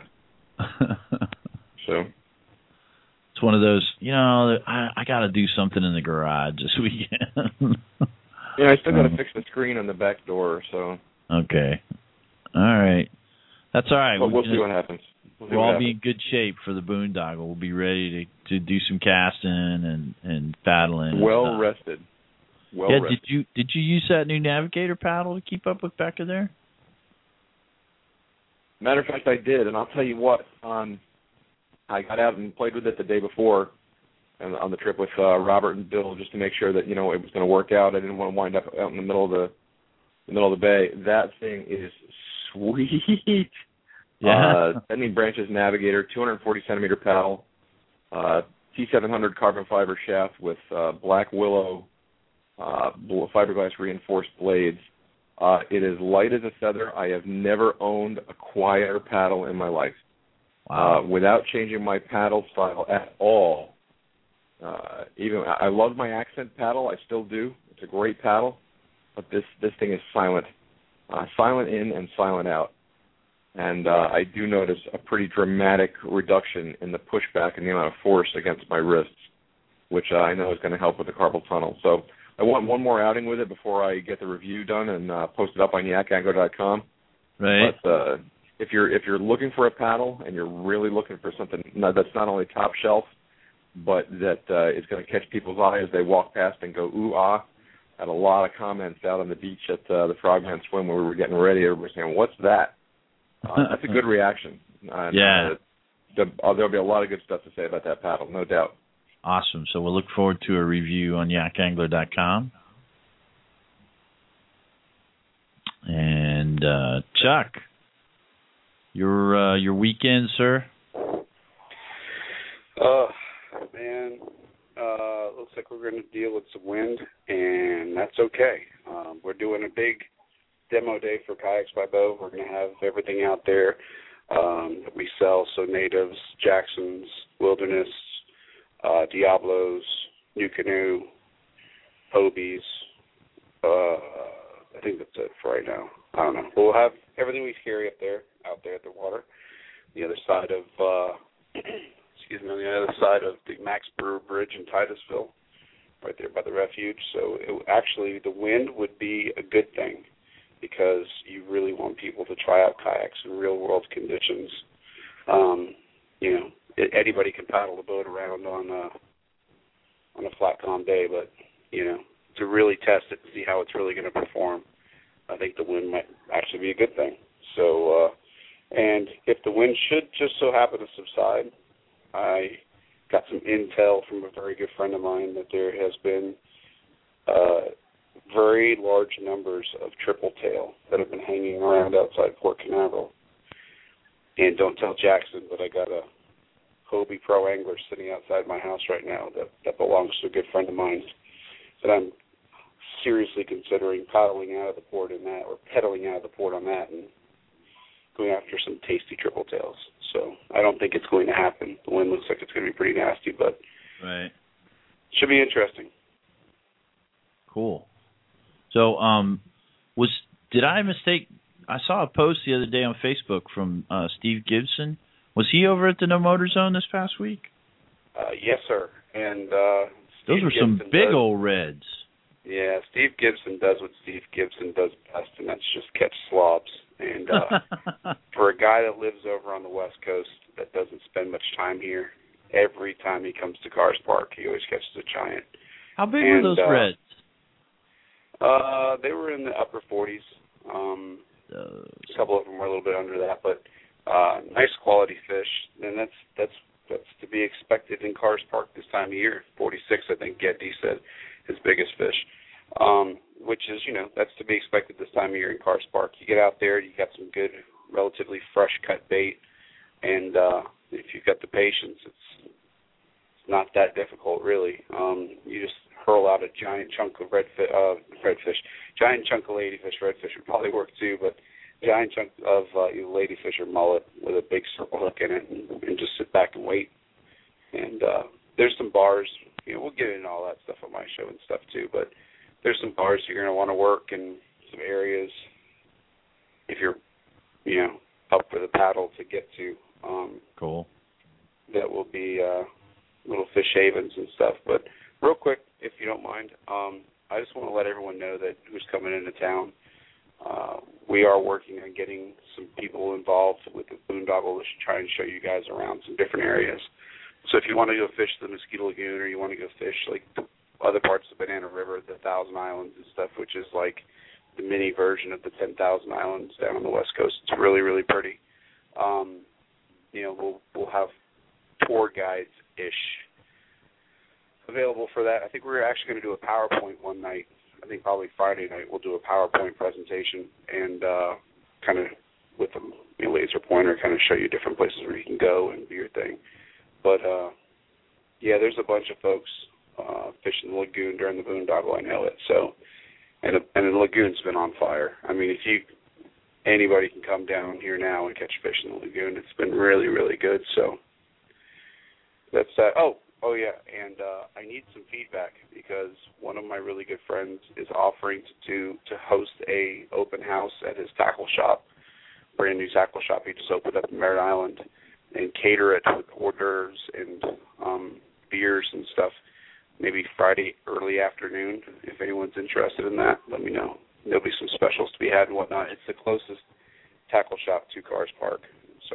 So it's one of those, you know, I, I got to do something in the garage this weekend. Yeah, I still got to um, fix the screen on the back door. So okay, all right, that's all right. But we'll we, see what happens. We'll, we'll all be in good shape for the boondoggle. We'll be ready to, to do some casting and, and paddling. Well and rested. Well yeah, rested. did you did you use that new Navigator paddle to keep up with Becca there? Matter of fact, I did, and I'll tell you what. Um, I got out and played with it the day before, and on the trip with uh, Robert and Bill, just to make sure that you know it was going to work out. I didn't want to wind up out in the middle of the, the middle of the bay. That thing is sweet. Yeah. Uh, Bending Branches Navigator, two hundred forty centimeter paddle, uh, T seven hundred carbon fiber shaft with uh, black willow uh, fiberglass reinforced blades. Uh, it is light as a feather. I have never owned a quieter paddle in my life. Wow. Uh, without changing my paddle style at all. Uh, even I love my accent paddle. I still do. It's a great paddle, but this this thing is silent, uh, silent in and silent out. And uh, I do notice a pretty dramatic reduction in the pushback and the amount of force against my wrists, which uh, I know is going to help with the carpal tunnel. So I want one more outing with it before I get the review done and uh, post it up on yak angler dot com. Right. But uh, if you're if you're looking for a paddle and you're really looking for something that's not only top shelf, but that uh, is going to catch people's eye as they walk past and go ooh ah. I had a lot of comments out on the beach at uh, the Frogman Swim when we were getting ready. Everybody saying, "What's that?" Uh, that's a good reaction. And, yeah. Uh, the, uh, there'll be a lot of good stuff to say about that paddle, no doubt. Awesome. So we'll look forward to a review on yak angler dot com. And uh, Chuck, your uh, your weekend, sir? Uh, man, uh, looks like we're going to deal with some wind, and that's okay. Um, we're doing a big demo day for Kayaks by Bo. We're going to have everything out there um, that we sell, so Natives, Jacksons, Wilderness, uh, Diablos, New Canoe, Hobies. Uh, I think that's it for right now. I don't know. But we'll have everything we carry up there, out there at the water. The other side of, uh, excuse me, on the other side of the Max Brewer Bridge in Titusville, right there by the refuge. So it, actually, the wind would be a good thing because you really want people to try out kayaks in real-world conditions. Um, you know, it, anybody can paddle the boat around on a, on a flat, calm day, but, you know, to really test it and see how it's really going to perform, I think the wind might actually be a good thing. So, uh, and if the wind should just so happen to subside, I got some intel from a very good friend of mine that there has been uh, very large numbers of triple tail that have been hanging around outside Port Canaveral. And don't tell Jackson, but I got a Hobie Pro Angler sitting outside my house right now that, that belongs to a good friend of mine that I'm seriously considering paddling out of the port in that, or pedaling out of the port on that, and going after some tasty triple tails. So I don't think it's going to happen. The wind looks like it's going to be pretty nasty, but right, it should be interesting. Cool. So, um, was did I mistake? I saw a post the other day on Facebook from uh, Steve Gibson. Was he over at the No Motor Zone this past week? Uh, yes, sir. And uh, those were some Gibson big does, old reds. Yeah, Steve Gibson does what Steve Gibson does best, and that's just catch slobs. And uh, for a guy that lives over on the West Coast that doesn't spend much time here, every time he comes to Cars Park, he always catches a giant. How big and, were those uh, reds? Uh, they were in the upper forties. Um, uh, a couple of them were a little bit under that, but uh, nice quality fish. And that's that's that's to be expected in Cars Park this time of year. forty-six, I think Getty said, his biggest fish. Um, which is, you know, that's to be expected this time of year in Cars Park. You get out there, you got some good, relatively fresh cut bait, and uh, if you've got the patience, it's, it's not that difficult, really. Um, you just hurl out a giant chunk of redfish, uh, redfish, giant chunk of ladyfish. Redfish would probably work too, but giant chunk of uh, ladyfish or mullet with a big circle hook in it, and, and just sit back and wait. And uh, there's some bars. You know, we'll get into all that stuff on my show and stuff too, but there's some bars you're going to want to work in some areas if you're, you know, up for the paddle to get to. Um, cool. That will be uh, little fish havens and stuff. But real quick, if you don't mind, um, I just want to let everyone know that who's coming into town. Uh, we are working on getting some people involved with the boondoggle to try and show you guys around some different areas. So if you want to go fish the Mosquito Lagoon, or you want to go fish like the other parts of Banana River, the Thousand Islands and stuff, which is like the mini version of the ten thousand Islands down on the West Coast. It's really, really pretty. Um, you know, we'll we'll have tour guides-ish available for that. I think we're actually going to do a PowerPoint one night. I think probably Friday night we'll do a PowerPoint presentation and uh, kind of with a you know, laser pointer kind of show you different places where you can go and do your thing. But, uh, yeah, there's a bunch of folks uh, fishing the lagoon during the boondoggle. I know it. So, and, a, and the lagoon's been on fire. I mean, if you anybody can come down here now and catch fish in the lagoon, it's been really, really good. So that's that. Oh, oh yeah, and uh, I need some feedback because one of my really good friends is offering to do, to host a open house at his tackle shop, brand new tackle shop he just opened up in Merritt Island, and cater it with hors d'oeuvres and um, beers and stuff. Maybe Friday early afternoon. If anyone's interested in that, let me know. There'll be some specials to be had and whatnot. It's the closest tackle shop to Cars Park. So.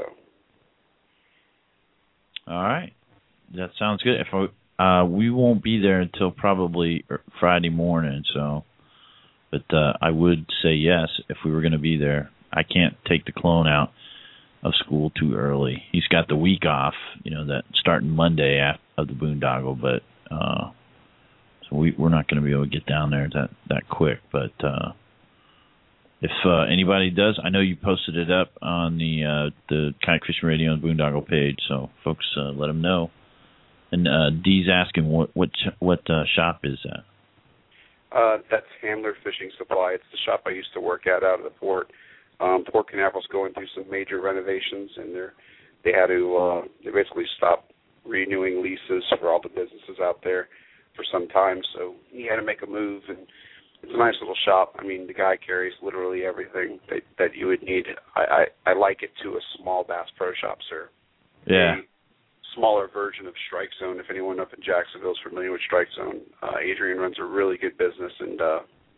All right, that sounds good. If I, uh, we won't be there until probably Friday morning, so. But uh, I would say yes if we were going to be there. I can't take the clone out of school too early. He's got the week off, you know, that starting Monday after of the boondoggle, but uh, so we we're not going to be able to get down there that that quick. But uh, if uh, anybody does, I know you posted it up on the uh, the Kayak Fishing Radio and Boondoggle page, so folks, uh, let them know. And uh, Dee's asking what what what uh, shop is that? Uh, that's Handler Fishing Supply. It's the shop I used to work at out of the port. Um, Port Canaveral's going through some major renovations, and they're they had to uh, they basically stop renewing leases for all the businesses out there for some time. So he had to make a move, and it's a nice little shop. I mean, the guy carries literally everything that, that you would need. I, I, I like it to a small Bass Pro Shop, sir. Yeah. A smaller version of Strike Zone. If anyone up in Jacksonville is familiar with Strike Zone, uh, Adrian runs a really good business, and uh,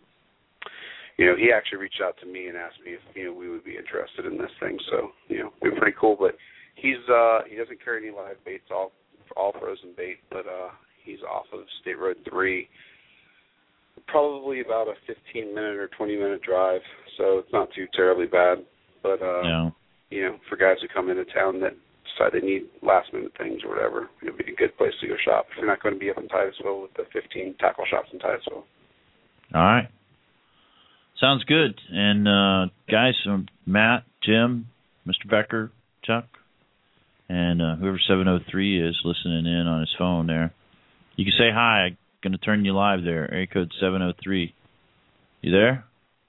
you know, he actually reached out to me and asked me if, you know, we would be interested in this thing. So, you know, it'd be pretty cool. But he's uh, he doesn't carry any live baits, all all frozen bait. But uh, he's off of State Road three, probably about a fifteen minute or twenty minute drive. So it's not too terribly bad. But uh, no. you know, for guys who come into town that decide they need last minute things or whatever, it'd be a good place to go shop. If you're not going to be up in Titusville with the fifteen tackle shops in Titusville. All right. Sounds good. And, uh, guys, um, Matt, Jim, Mister Becker, Chuck, and uh, whoever seven oh three is listening in on his phone there, you can say hi. I'm going to turn you live there. Area code seven oh three. You there?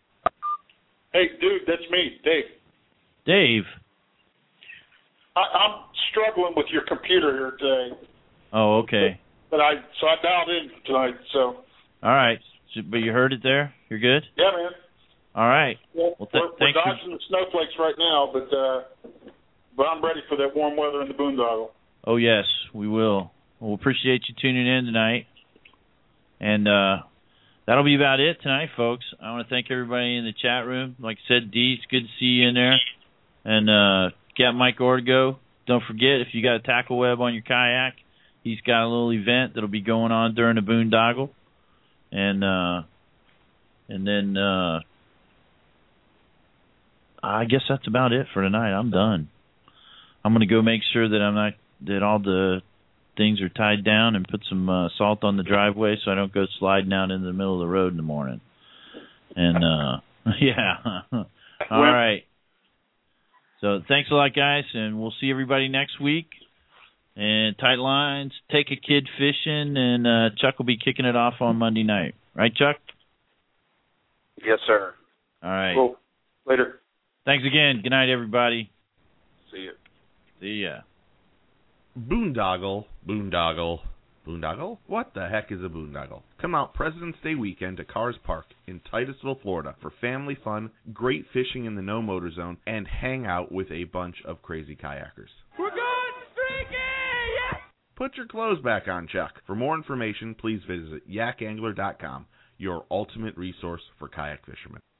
Hey, dude, that's me, Dave. Dave? I, I'm struggling with your computer here today. Oh, okay. But, but I so I dialed in tonight, so. All right. So, but you heard it there? You're good? Yeah, man. All right. Well, well th- we're, we're dodging for... the snowflakes right now, but uh, but I'm ready for that warm weather in the boondoggle. Oh, yes, we will. Well, we appreciate you tuning in tonight. And uh, that'll be about it tonight, folks. I want to thank everybody in the chat room. Like I said, Dee, it's good to see you in there. And uh, Captain Mike Ortego, don't forget, if you got a tackle web on your kayak, he's got a little event that'll be going on during the boondoggle. And uh, and then uh, I guess that's about it for tonight. I'm done. I'm going to go make sure that I'm not that all the things are tied down and put some uh, salt on the driveway so I don't go sliding out into the middle of the road in the morning. And uh, yeah, all right. So thanks a lot, guys, and we'll see everybody next week. and tight lines. Take a kid fishing, and uh, Chuck will be kicking it off on Monday night. Right, Chuck? Yes, sir. All right. Cool. Later. Thanks again. Good night, everybody. See you. See ya. Boondoggle, boondoggle, boondoggle? What the heck is a boondoggle? Come out President's Day weekend to Cars Park in Titusville, Florida for family fun, great fishing in the no motor zone, and hang out with a bunch of crazy kayakers. We're going streaking! Yeah! Put your clothes back on, Chuck. For more information, please visit yak angler dot com, your ultimate resource for kayak fishermen.